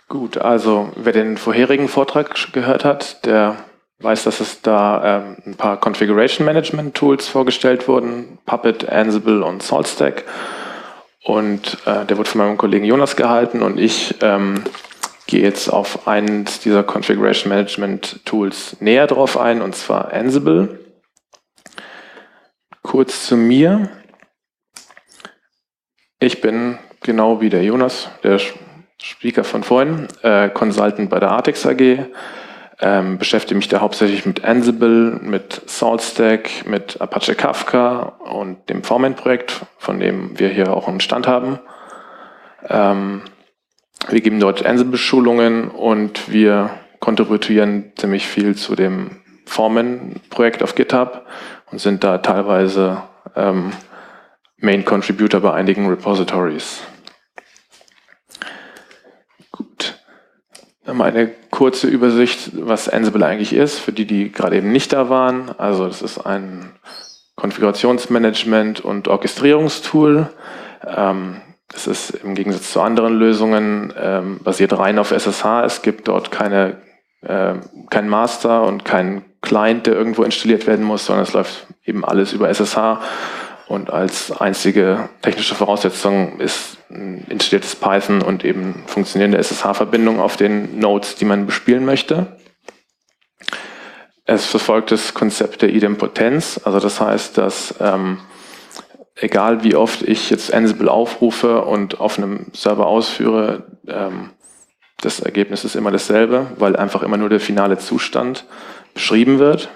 Gut, also wer den vorherigen Vortrag gehört hat, der weiß, dass es da ein paar Configuration Management Tools vorgestellt wurden, Puppet, Ansible und SaltStack. Und der wurde von meinem Kollegen Jonas gehalten und ich gehe jetzt auf eines dieser Configuration Management Tools näher drauf ein, und zwar Ansible. Kurz zu mir. Ich bin genau wie der Jonas, der Speaker von vorhin, Consultant bei der Artix AG, beschäftige mich da hauptsächlich mit Ansible, mit SaltStack, mit Apache Kafka und dem Foreman-Projekt, von dem wir hier auch einen Stand haben. Wir geben dort Ansible-Schulungen und wir kontributieren ziemlich viel zu dem Foreman-Projekt auf GitHub und sind da teilweise Main Contributor bei einigen Repositories. Gut. Mal eine kurze Übersicht, was Ansible eigentlich ist, für die, die gerade eben nicht da waren. Also das ist ein Konfigurationsmanagement- und Orchestrierungstool. Es ist im Gegensatz zu anderen Lösungen basiert rein auf SSH. Es gibt dort kein Master und keinen Client, der irgendwo installiert werden muss, sondern es läuft eben alles über SSH. Und als einzige technische Voraussetzung ist ein installiertes Python und eben funktionierende SSH-Verbindung auf den Nodes, die man bespielen möchte. Es verfolgt das Konzept der Idempotenz, also das heißt, dass egal wie oft ich jetzt Ansible aufrufe und auf einem Server ausführe, das Ergebnis ist immer dasselbe, weil einfach immer nur der finale Zustand beschrieben wird.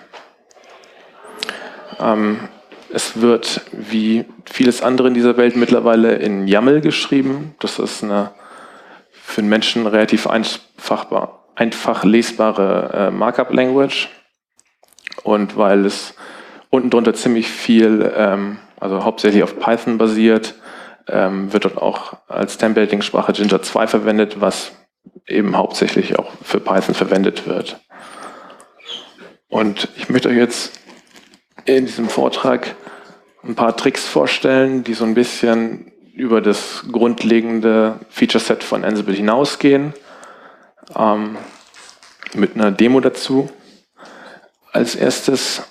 Es wird, wie vieles andere in dieser Welt, mittlerweile in YAML geschrieben. Das ist eine für den Menschen relativ einfach lesbare Markup-Language. Und weil es unten drunter ziemlich viel, also hauptsächlich auf Python basiert, wird dort auch als Templating-Sprache Jinja 2 verwendet, was eben hauptsächlich auch für Python verwendet wird. Und ich möchte euch jetzt in diesem Vortrag ein paar Tricks vorstellen, die so ein bisschen über das grundlegende Feature-Set von Ansible hinausgehen, mit einer Demo dazu. Als erstes,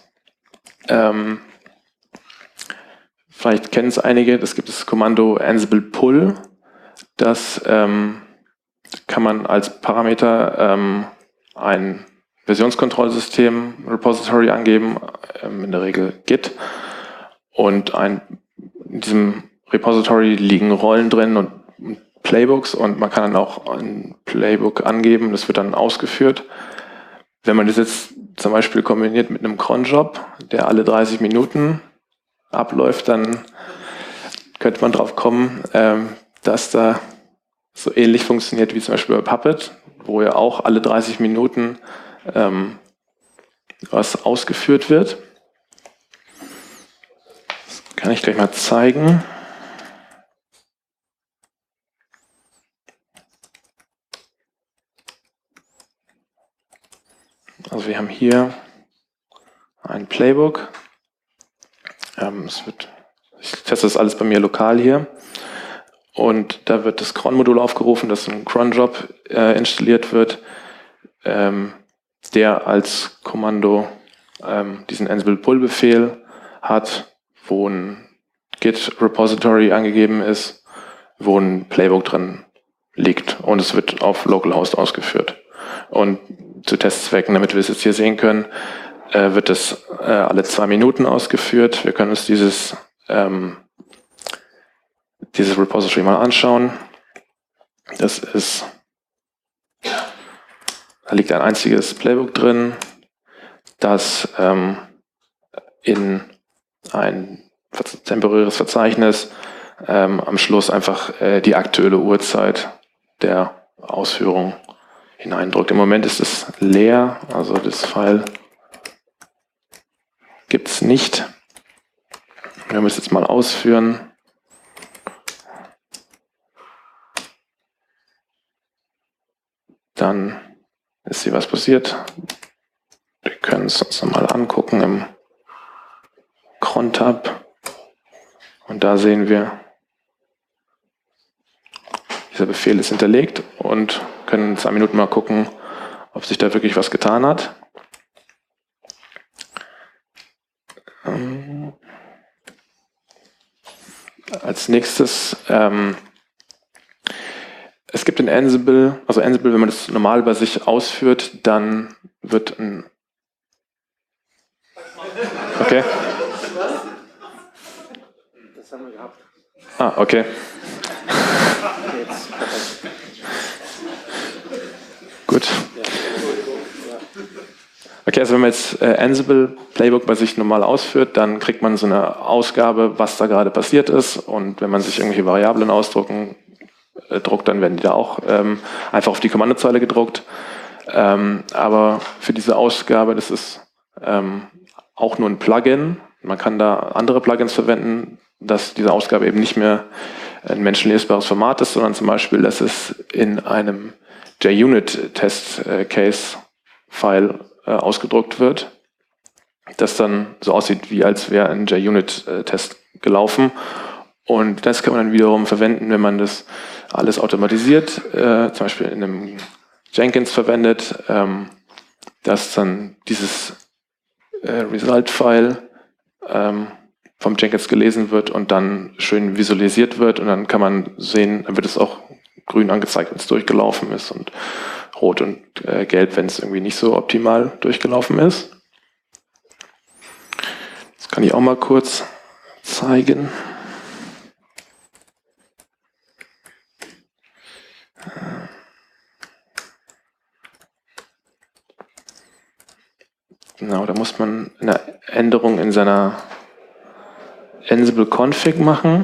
vielleicht kennen es einige, das gibt das Kommando Ansible Pull. Das kann man als Parameter ein Versionskontrollsystem Repository angeben, in der Regel Git. Und in diesem Repository liegen Rollen drin und Playbooks und man kann dann auch ein Playbook angeben, das wird dann ausgeführt. Wenn man das jetzt zum Beispiel kombiniert mit einem Cron-Job, der alle 30 Minuten abläuft, dann könnte man drauf kommen, dass da so ähnlich funktioniert wie zum Beispiel bei Puppet, wo ja auch alle 30 Minuten was ausgeführt wird. Das kann ich gleich mal zeigen. Also wir haben hier ein Playbook. Ich teste das alles bei mir lokal hier. Und da wird das cron-Modul aufgerufen, dass ein cron-Job installiert wird, der als Kommando diesen Ansible-Pull-Befehl hat, wo ein Git-Repository angegeben ist, wo ein Playbook drin liegt. Und es wird auf Localhost ausgeführt. Und zu Testzwecken, damit wir es jetzt hier sehen können, wird es alle 2 Minuten ausgeführt. Wir können uns dieses Repository mal anschauen. Da liegt ein einziges Playbook drin, das in ein temporäres Verzeichnis am Schluss einfach die aktuelle Uhrzeit der Ausführung hineindrückt. Im Moment ist es leer, also das File gibt es nicht. Wir müssen es jetzt mal ausführen. Dann ist hier was passiert. Wir können es uns nochmal angucken im Cron-Tab. Und da sehen wir dieser Befehl ist hinterlegt und können in 2 Minuten mal gucken, ob sich da wirklich was getan hat. Als nächstes, es gibt in Ansible, also Ansible, wenn man das normal bei sich ausführt, dann wird ein... Okay. Das haben wir gehabt. Ah, okay. Gut. Okay, also wenn man jetzt Ansible Playbook bei sich normal ausführt, dann kriegt man so eine Ausgabe, was da gerade passiert ist. Und wenn man sich irgendwelche Variablen druckt, dann werden die da auch einfach auf die Kommandozeile gedruckt. Aber für diese Ausgabe, das ist auch nur ein Plugin. Man kann da andere Plugins verwenden, dass diese Ausgabe eben nicht mehr ein menschenlesbares Format ist, sondern zum Beispiel, dass es in einem JUnit-Test-Case-File ausgedruckt wird, das dann so aussieht, wie als wäre ein JUnit-Test gelaufen. Und das kann man dann wiederum verwenden, wenn man das alles automatisiert, zum Beispiel in einem Jenkins verwendet, dass dann dieses Result-File vom Jenkins gelesen wird und dann schön visualisiert wird und dann kann man sehen, dann wird es auch grün angezeigt, wenn es durchgelaufen ist und rot und gelb, wenn es irgendwie nicht so optimal durchgelaufen ist. Das kann ich auch mal kurz zeigen. Genau, da muss man eine Änderung in seiner Ansible Config machen.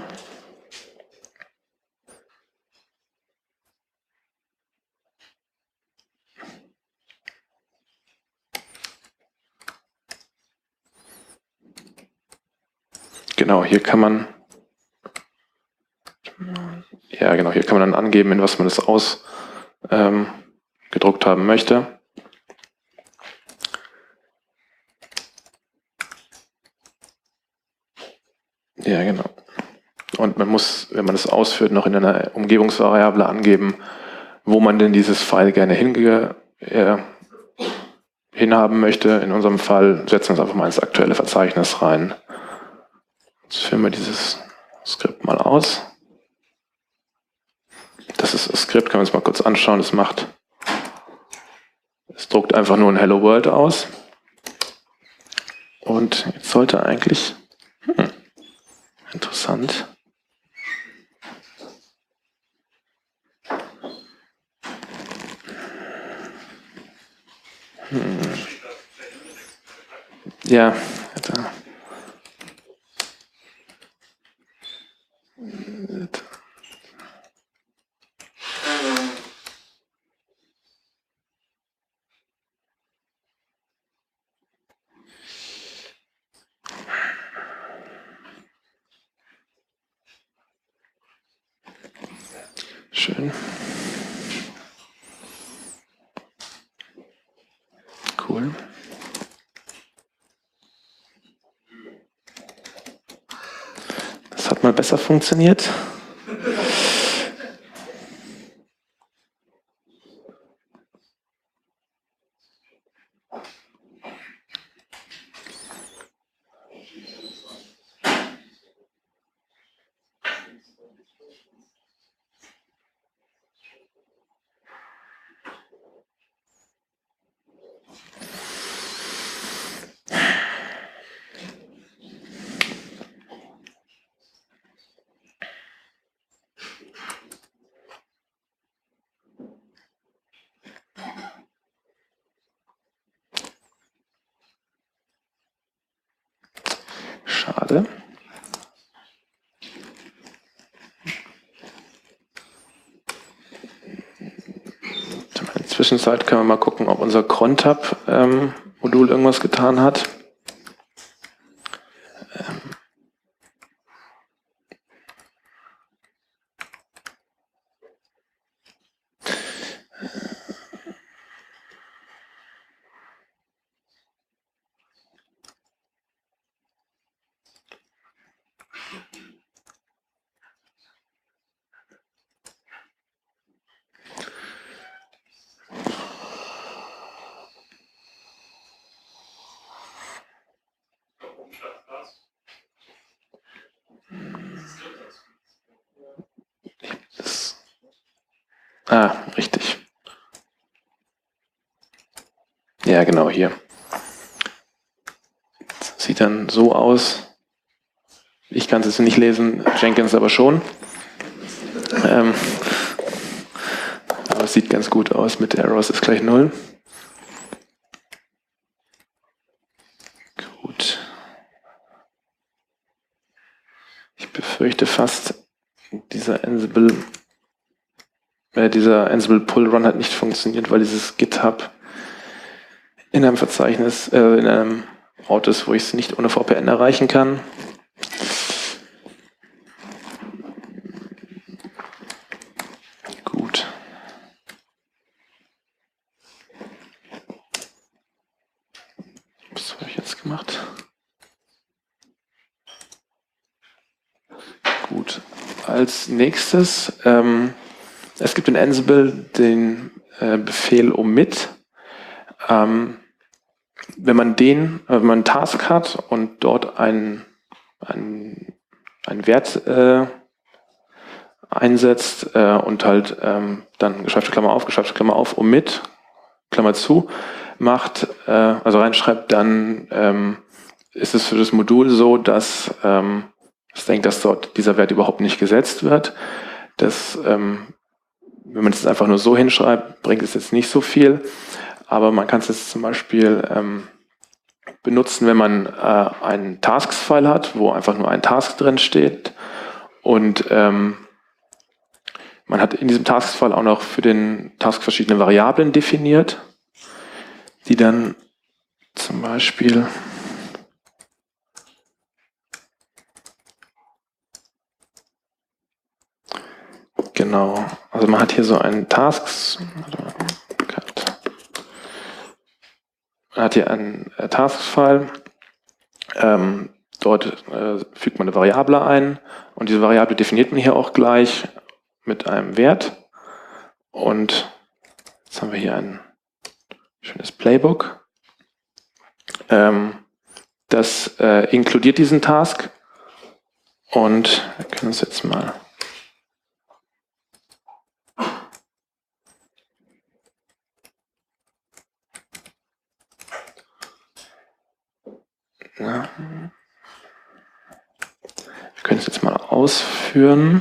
Genau, hier kann man dann angeben, in was man das ausgedruckt haben möchte. Ja, genau. Und man muss, wenn man das ausführt, noch in einer Umgebungsvariable angeben, wo man denn dieses File gerne hinhaben möchte. In unserem Fall setzen wir es einfach mal ins aktuelle Verzeichnis rein. Jetzt führen wir dieses Skript mal aus. Das ist das Skript, können wir uns mal kurz anschauen. Es druckt einfach nur ein Hello World aus. Und jetzt sollte eigentlich, interessant. Ja, da. Schön. Cool. Das hat mal besser funktioniert. Schade. In der Zwischenzeit können wir mal gucken, ob unser crontab-Modul irgendwas getan hat. Ah, richtig. Ja, genau, hier. Sieht dann so aus. Ich kann es jetzt nicht lesen, Jenkins aber schon. Aber es sieht ganz gut aus mit Errors ist gleich 0. Gut. Ich befürchte fast, dieser Ansible Pull Run hat nicht funktioniert, weil dieses GitHub in einem Verzeichnis, in einem Ort ist, wo ich es nicht ohne VPN erreichen kann. Gut. Was habe ich jetzt gemacht? Gut. Als nächstes, es gibt in Ansible den Befehl omit. Wenn man einen Task hat und dort einen Wert einsetzt und halt dann geschweifte Klammer auf, omit, Klammer zu, macht, also reinschreibt, dann ist es für das Modul so, dass es denkt, dass dort dieser Wert überhaupt nicht gesetzt wird. Wenn man es einfach nur so hinschreibt, bringt es jetzt nicht so viel. Aber man kann es jetzt zum Beispiel benutzen, wenn man einen Tasks-File hat, wo einfach nur ein Task drin steht. Und man hat in diesem Tasks-File auch noch für den Task verschiedene Variablen definiert, die dann zum Beispiel genau, also man hat hier so einen man hat hier einen Tasks-File, dort fügt man eine Variable ein und diese Variable definiert man hier auch gleich mit einem Wert. Und jetzt haben wir hier ein schönes Playbook. Das inkludiert diesen Task und wir können es jetzt mal wir können es jetzt mal ausführen.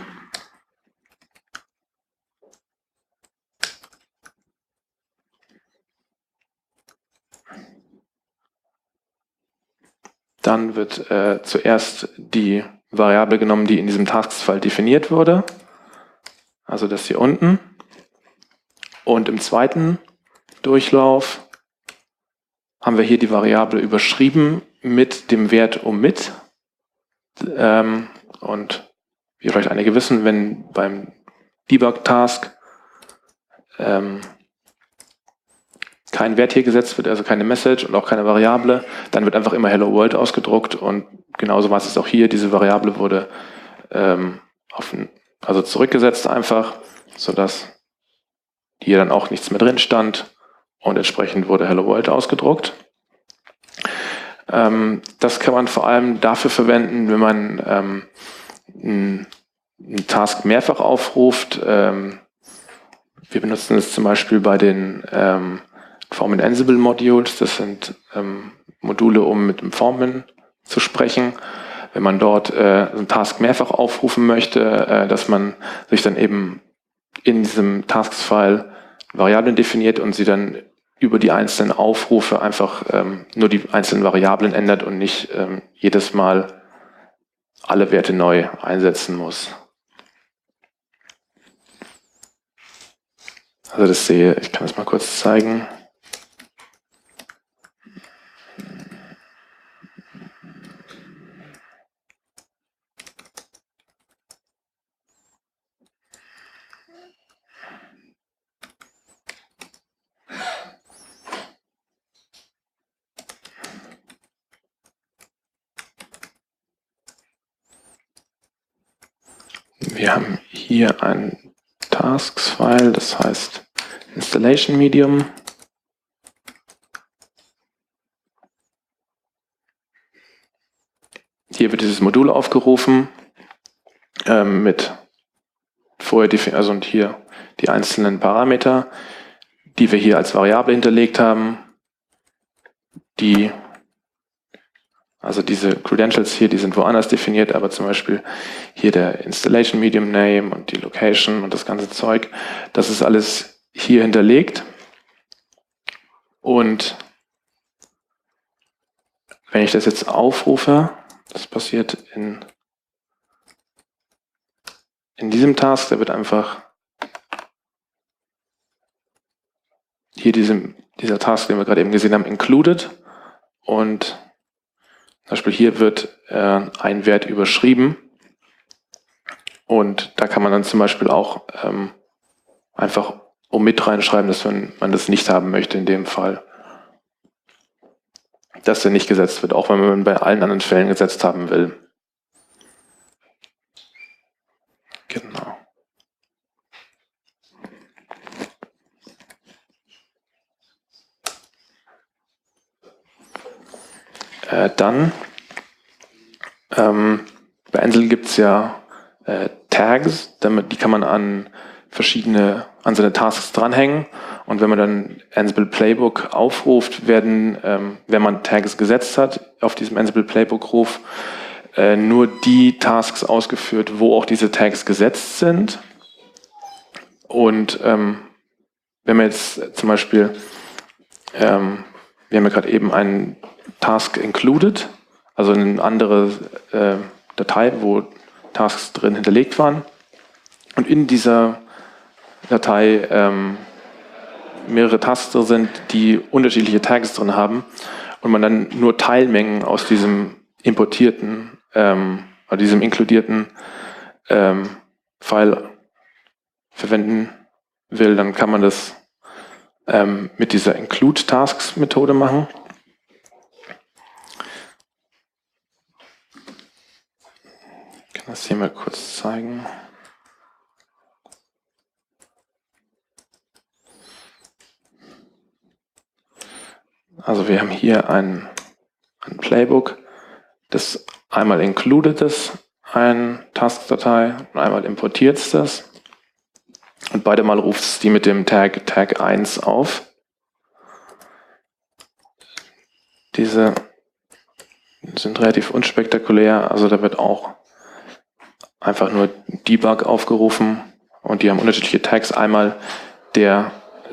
Dann wird zuerst die Variable genommen, die in diesem Tasks-File definiert wurde. Also das hier unten. Und im zweiten Durchlauf haben wir hier die Variable überschrieben mit dem Wert omit. Und wie vielleicht einige wissen, wenn beim Debug-Task kein Wert hier gesetzt wird, also keine Message und auch keine Variable, dann wird einfach immer Hello World ausgedruckt und genauso war es auch hier. Diese Variable wurde also zurückgesetzt einfach, sodass hier dann auch nichts mehr drin stand und entsprechend wurde Hello World ausgedruckt. Das kann man vor allem dafür verwenden, wenn man einen Task mehrfach aufruft. Wir benutzen es zum Beispiel bei den Formen Ansible Modules. Das sind Module, um mit dem Formen zu sprechen. Wenn man dort einen Task mehrfach aufrufen möchte, dass man sich dann eben in diesem Tasks-File Variablen definiert und sie dann über die einzelnen Aufrufe einfach nur die einzelnen Variablen ändert und nicht jedes Mal alle Werte neu einsetzen muss. Also ich kann das mal kurz zeigen. Wir haben hier ein Tasks-File, das heißt Installation Medium. Hier wird dieses Modul aufgerufen mit vorher definiert, also und hier die einzelnen Parameter, die wir hier als Variable hinterlegt haben, also diese Credentials hier, die sind woanders definiert, aber zum Beispiel hier der Installation Medium Name und die Location und das ganze Zeug, das ist alles hier hinterlegt. Und wenn ich das jetzt aufrufe, das passiert in diesem Task, da wird einfach hier dieser Task, den wir gerade eben gesehen haben, included. Und zum Beispiel hier wird ein Wert überschrieben. Und da kann man dann zum Beispiel auch einfach mit reinschreiben, dass man das nicht haben möchte in dem Fall. Dass der nicht gesetzt wird, auch wenn man bei allen anderen Fällen gesetzt haben will. Genau. Dann bei Ansible gibt es ja Tags, die kann man an seine Tasks dranhängen. Und wenn man dann Ansible Playbook aufruft, wenn man Tags gesetzt hat, auf diesem Ansible Playbook-Ruf, nur die Tasks ausgeführt, wo auch diese Tags gesetzt sind. Und wenn man jetzt zum Beispiel, wir haben ja gerade eben einen Task included, also eine andere Datei, wo Tasks drin hinterlegt waren. Und in dieser Datei mehrere Tasks sind, die unterschiedliche Tags drin haben und man dann nur Teilmengen aus diesem importierten oder diesem inkludierten File verwenden will, dann kann man das mit dieser Include-Tasks-Methode machen. Ich kann das hier mal kurz zeigen. Also wir haben hier ein Playbook, das einmal included ist, eine Task-Datei, und einmal importiert es das. Und beide Mal ruft es die mit dem Tag 1 auf. Diese sind relativ unspektakulär, also da wird auch einfach nur Debug aufgerufen und die haben unterschiedliche Tags. Einmal der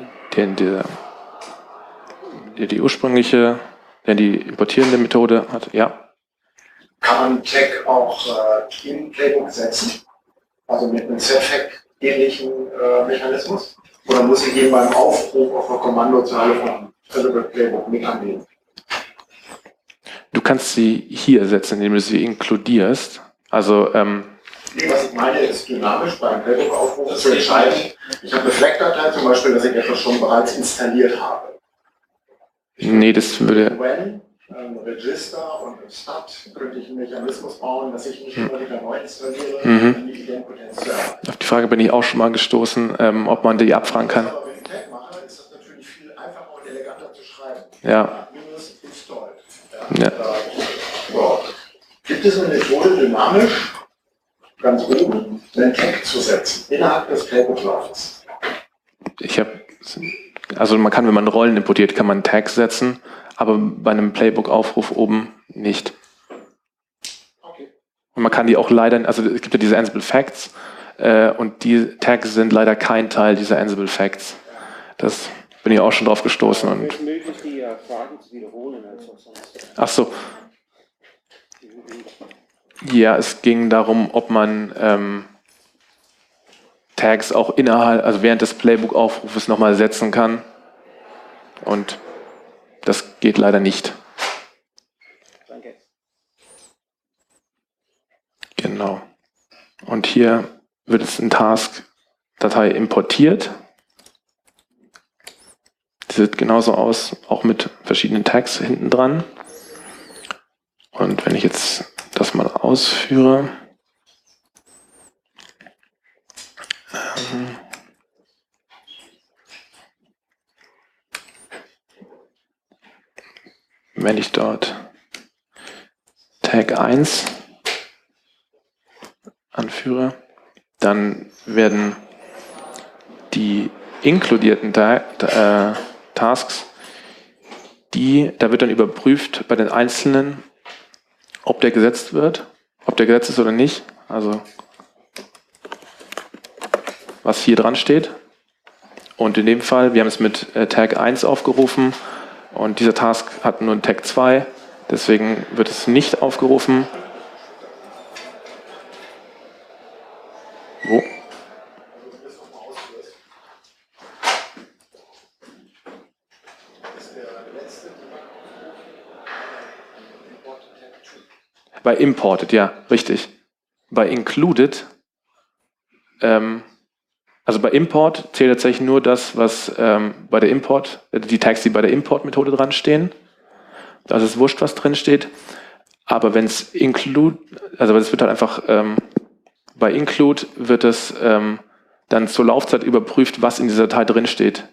die ursprüngliche, die importierende Methode hat, ja. Kann man Tag auch in Playbook setzen? Also mit einem Setfact-ähnlichen Mechanismus? Oder muss ich ihn beim Aufruf auf eine Kommandozeile von Ansible Playbook mit annehmen? Du kannst sie hier setzen, indem du sie inkludierst. Also was ich meine, ist dynamisch beim Playbook-Aufruf zu entscheiden. Ich habe eine Flag-Datei zum Beispiel, dass ich etwas schon bereits installiert habe. Nee, das würde... When, Register und im Stat könnte ich einen Mechanismus bauen, dass ich nicht immer wieder neu installiere, um die Identpotenz zu erreichen. Auf die Frage bin ich auch schon mal gestoßen, ob man die abfragen kann. Aber wenn ich Tag mache, ist das natürlich viel einfacher und eleganter zu schreiben. Ja. Minus installed. Ja. Gibt es eine Methode, dynamisch ganz oben einen Tag zu setzen, innerhalb des Playbook-Laufes? Also man kann, wenn man Rollen importiert, kann man Tags setzen, aber bei einem Playbook-Aufruf oben nicht. Okay. Und man kann die auch leider, also es gibt ja diese Ansible Facts und die Tags sind leider kein Teil dieser Ansible Facts. Das bin ich auch schon drauf gestoßen. Und Es ist möglich, die Fragen zu wiederholen, als auch sonst. Ach so. Ja, es ging darum, ob man Tags auch also während des Playbook-Aufrufes nochmal setzen kann. Und das geht leider nicht. Danke. Genau. Und hier wird es in Task-Datei importiert. Die sieht genauso aus, auch mit verschiedenen Tags hinten dran. Und wenn ich jetzt das mal ausführe, wenn ich dort Tag 1 anführe, dann werden die inkludierten Tasks, da wird dann überprüft bei den einzelnen, ob der gesetzt ist oder nicht. Also was hier dran steht. Und in dem Fall, wir haben es mit Tag 1 aufgerufen und dieser Task hat nur einen Tag 2, deswegen wird es nicht aufgerufen. Wo? Bei Imported, ja, richtig. Bei Included, also bei Import zählt tatsächlich nur das, was bei der die Tags, die bei der Import-Methode dran stehen. Da ist es wurscht, was drin steht. Aber wenn es also es wird halt einfach, bei Include wird es dann zur Laufzeit überprüft, was in dieser Datei drin steht.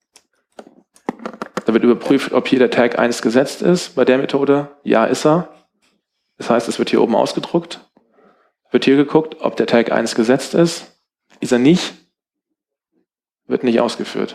Da wird überprüft, ob hier der Tag 1 gesetzt ist bei der Methode. Ja, ist er. Das heißt, es wird hier oben ausgedruckt. Wird hier geguckt, ob der Tag 1 gesetzt ist. Ist er nicht, wird nicht ausgeführt.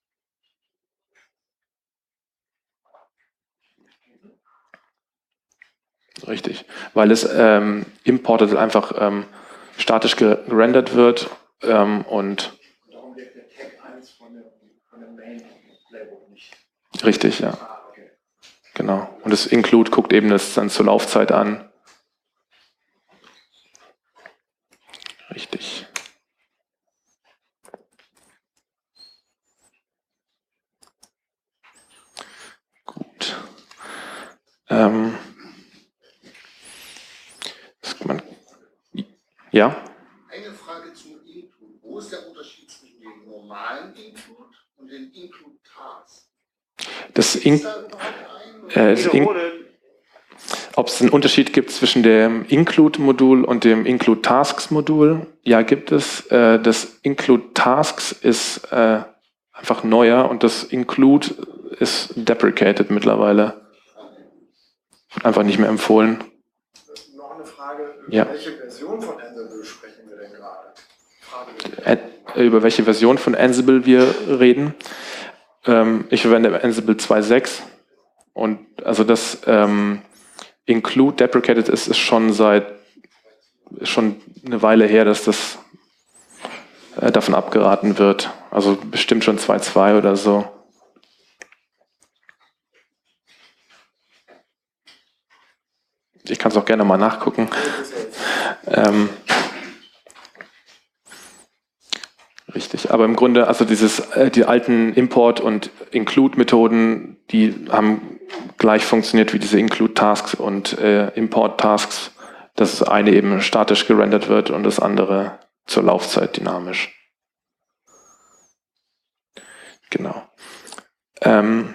Richtig, weil es imported einfach statisch gerendert wird und darum wird der Tag 1 von dem Main-Label nicht. Richtig, ja. Okay. Genau. Und das Include guckt eben das dann zur Laufzeit an. Richtig. Gut. Ja? Eine Frage zum Include. Wo ist der Unterschied zwischen dem normalen Include und dem Include Task? Ob es einen Unterschied gibt zwischen dem Include-Modul und dem Include-Tasks-Modul? Ja, gibt es. Das Include-Tasks ist einfach neuer und das Include ist deprecated mittlerweile. Einfach nicht mehr empfohlen. Noch eine Frage, Ja. welche Version von Ansible sprechen wir denn gerade? Über welche Version von Ansible wir reden? Ich verwende Ansible 2.6 und also das Include deprecated ist schon eine Weile her, dass das davon abgeraten wird. Also bestimmt schon 2.2 oder so. Ich kann es auch gerne mal nachgucken. Richtig, aber im Grunde, also die alten Import- und Include-Methoden, die haben gleich funktioniert wie diese Include-Tasks und Import-Tasks, dass das eine eben statisch gerendert wird und das andere zur Laufzeit dynamisch. Genau. Man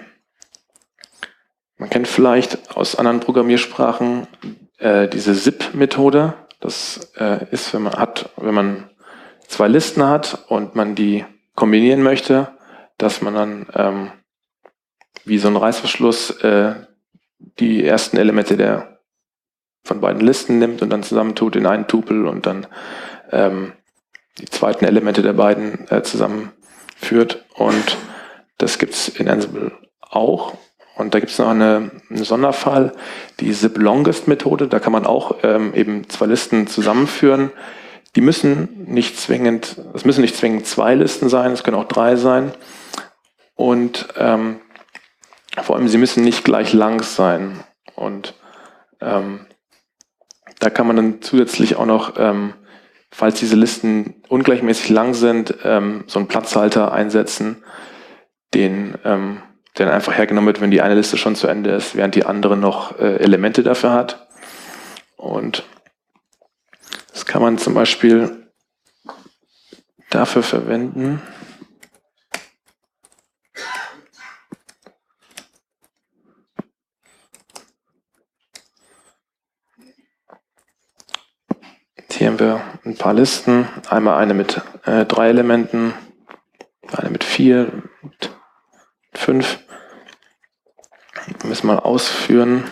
kennt vielleicht aus anderen Programmiersprachen diese zip-Methode. Das ist, wenn man zwei Listen hat und man die kombinieren möchte, dass man dann wie so ein Reißverschluss die ersten Elemente von beiden Listen nimmt und dann zusammentut in einen Tupel und dann die zweiten Elemente der beiden zusammenführt. Und das gibt es in Ansible auch. Und da gibt es noch einen Sonderfall, die zip-longest-Methode. Da kann man auch eben zwei Listen zusammenführen. Die müssen nicht zwingend zwei Listen sein, es können auch 3 sein. Und vor allem, sie müssen nicht gleich lang sein. Und da kann man dann zusätzlich auch noch, falls diese Listen ungleichmäßig lang sind, so einen Platzhalter einsetzen, der einfach hergenommen wird, wenn die eine Liste schon zu Ende ist, während die andere noch Elemente dafür hat. Und das kann man zum Beispiel dafür verwenden. Hier haben wir ein paar Listen. Einmal eine mit 3 Elementen, eine mit 4, mit 5. Wir müssen mal ausführen.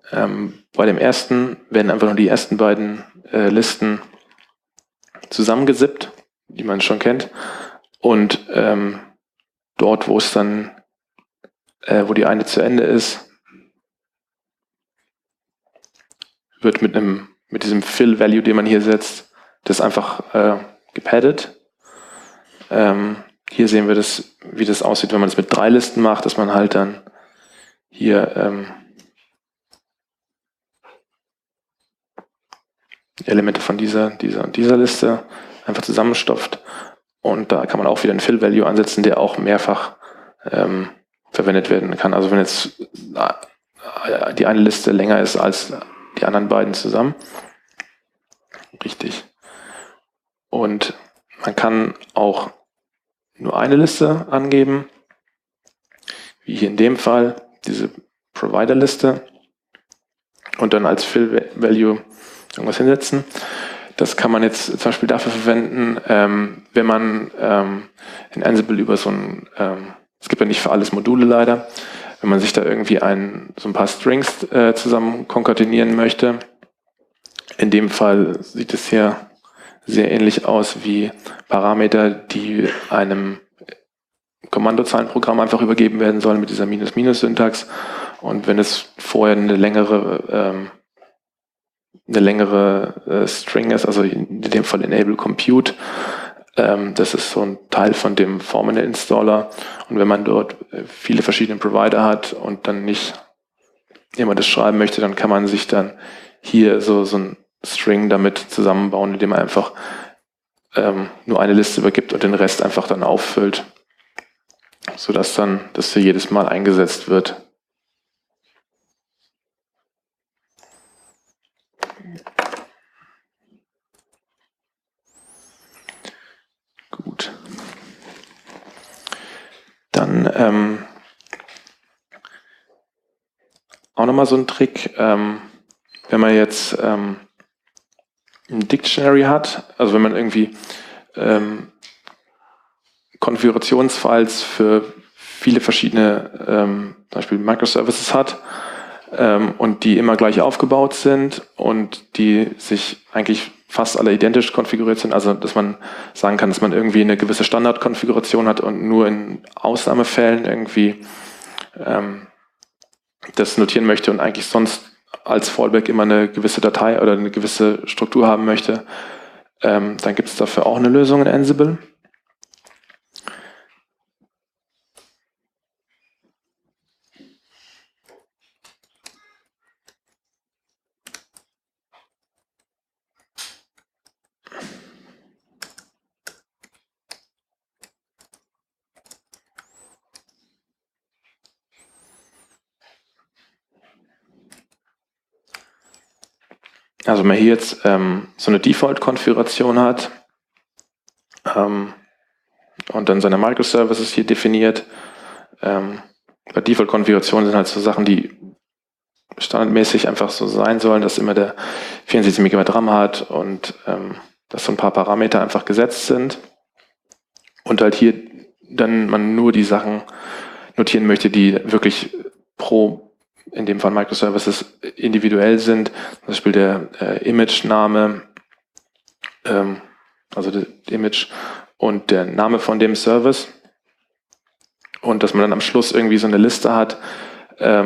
Bei dem ersten werden einfach nur die ersten beiden Listen zusammengesippt, die man schon kennt. Und dort, wo es dann, wo die eine zu Ende ist, wird mit diesem Fill-Value, den man hier setzt, das einfach gepaddet. Hier sehen wir das, wie das aussieht, wenn man das mit 3 Listen macht, dass man halt dann hier Elemente von dieser und dieser Liste einfach zusammenstopft. Und da kann man auch wieder einen Fill-Value ansetzen, der auch mehrfach verwendet werden kann. Also wenn jetzt die eine Liste länger ist als die anderen beiden zusammen. Richtig. Und man kann auch nur eine Liste angeben, wie hier in dem Fall, diese Provider-Liste, und dann als Fill-Value irgendwas hinsetzen. Das kann man jetzt zum Beispiel dafür verwenden, wenn man in Ansible über so ein, es gibt ja nicht für alles Module leider, wenn man sich da irgendwie so ein paar Strings zusammen konkatenieren möchte. In dem Fall sieht es hier sehr ähnlich aus wie Parameter, die einem Kommandozeilenprogramm einfach übergeben werden sollen mit dieser Minus-Minus-Syntax. Und wenn es vorher eine längere String ist, also in dem Fall Enable Compute, das ist so ein Teil von dem Formel-Installer. Und wenn man dort viele verschiedene Provider hat und dann nicht jemand das schreiben möchte, dann kann man sich dann hier so ein String damit zusammenbauen, indem man einfach nur eine Liste übergibt und den Rest einfach dann auffüllt, sodass dann das hier jedes Mal eingesetzt wird. Gut. Dann auch nochmal so ein Trick, wenn man jetzt ein Dictionary hat, also wenn man irgendwie Konfigurationsfiles für viele verschiedene zum Beispiel Microservices hat und die immer gleich aufgebaut sind und die sich eigentlich fast alle identisch konfiguriert sind, also dass man sagen kann, dass man irgendwie eine gewisse Standardkonfiguration hat und nur in Ausnahmefällen irgendwie das notieren möchte und eigentlich sonst als Fallback immer eine gewisse Datei oder eine gewisse Struktur haben möchte, dann gibt es dafür auch eine Lösung in Ansible. Also wenn man hier jetzt so eine Default-Konfiguration hat und dann seine Microservices hier definiert. Bei Default-Konfigurationen sind halt so Sachen, die standardmäßig einfach so sein sollen, dass immer der 64 MB RAM hat und dass so ein paar Parameter einfach gesetzt sind. Und halt hier dann man nur die Sachen notieren möchte, die wirklich in dem Fall Microservices individuell sind, zum Beispiel der Image-Name, also das Image und der Name von dem Service, und dass man dann am Schluss irgendwie so eine Liste hat, dass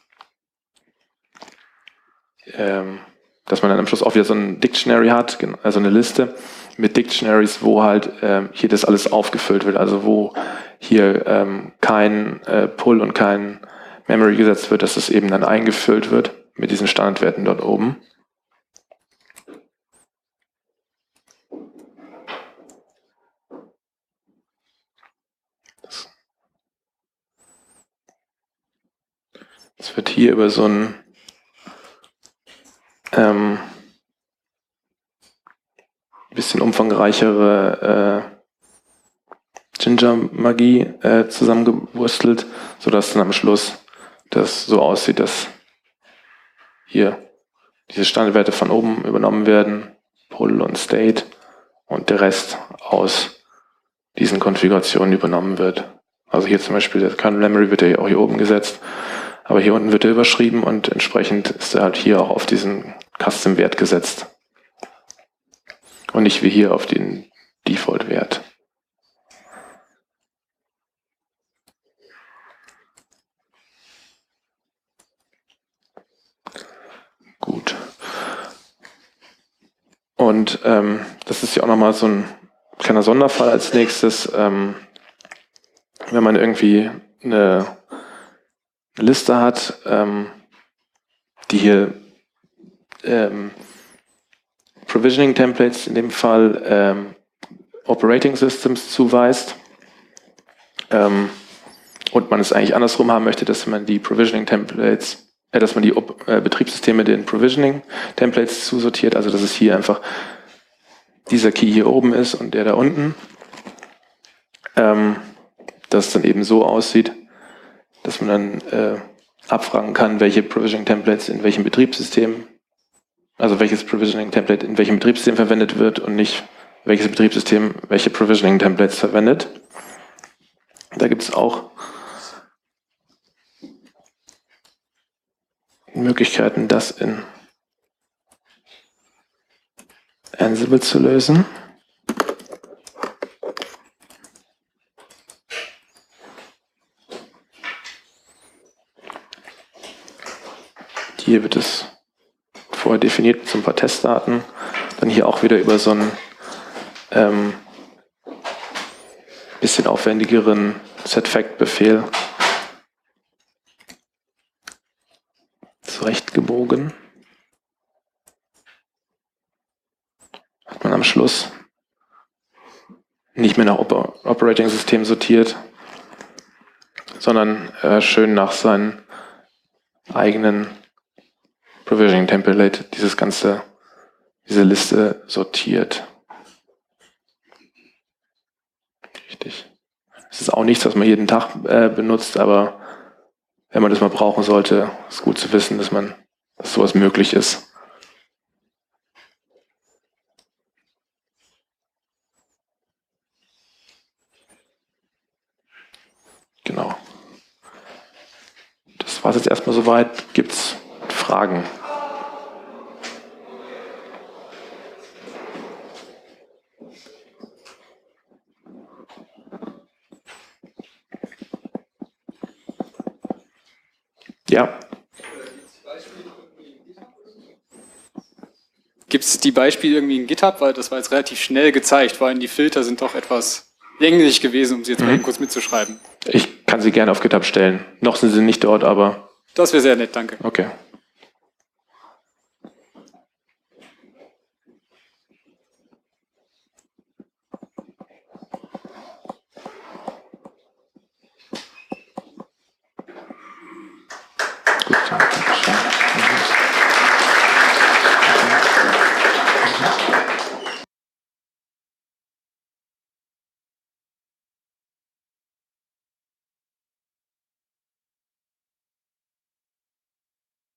man dann am Schluss auch wieder so ein Dictionary hat, also eine Liste mit Dictionaries, wo halt hier das alles aufgefüllt wird, also wo hier kein Pull und kein Memory gesetzt wird, dass das eben dann eingefüllt wird mit diesen Standardwerten dort oben. Das wird hier über so ein bisschen umfangreichere Ginger-Magie zusammengewurstelt, sodass dann am Schluss das so aussieht, dass hier diese Standardwerte von oben übernommen werden, Pull und State, und der Rest aus diesen Konfigurationen übernommen wird. Also hier zum Beispiel der Kernel Memory wird ja auch hier oben gesetzt, Aber hier unten wird er überschrieben und entsprechend ist er halt hier auch auf diesen Custom-Wert gesetzt. Und nicht wie hier auf den Default-Wert. Gut. Und das ist ja auch nochmal so ein kleiner Sonderfall als nächstes. Wenn man irgendwie eine Liste hat, die hier Provisioning Templates, in dem Fall Operating Systems zuweist, und man es eigentlich andersrum haben möchte, dass man die Provisioning Templates, dass man die Betriebssysteme den Provisioning Templates zusortiert, also dass es hier einfach dieser Key hier oben ist und der da unten, dass es dann eben so aussieht, dass man dann abfragen kann, welche Provisioning Templates in welchem Betriebssystem, also welches Provisioning Template in welchem Betriebssystem verwendet wird und nicht welches Betriebssystem welche Provisioning Templates verwendet. Da gibt es auch Möglichkeiten, das in Ansible zu lösen. Hier wird es vorher definiert mit so ein paar Testdaten. Dann hier auch wieder über so einen bisschen aufwendigeren setFact-Befehl zurechtgebogen. Hat man am Schluss nicht mehr nach Operating-System sortiert, sondern schön nach seinen eigenen Provisioning Template diese Liste sortiert. Richtig. Es ist auch nichts, was man jeden Tag benutzt, aber wenn man das mal brauchen sollte, ist gut zu wissen, dass sowas möglich ist. Genau. Das war es jetzt erstmal soweit. Gibt es Fragen? Ja. Gibt es die Beispiele irgendwie in GitHub? Weil das war jetzt relativ schnell gezeigt, vor allem die Filter sind doch etwas länglich gewesen, um sie jetzt mal eben kurz mitzuschreiben. Ich kann sie gerne auf GitHub stellen. Noch sind sie nicht dort, aber... Das wäre sehr nett, danke. Okay.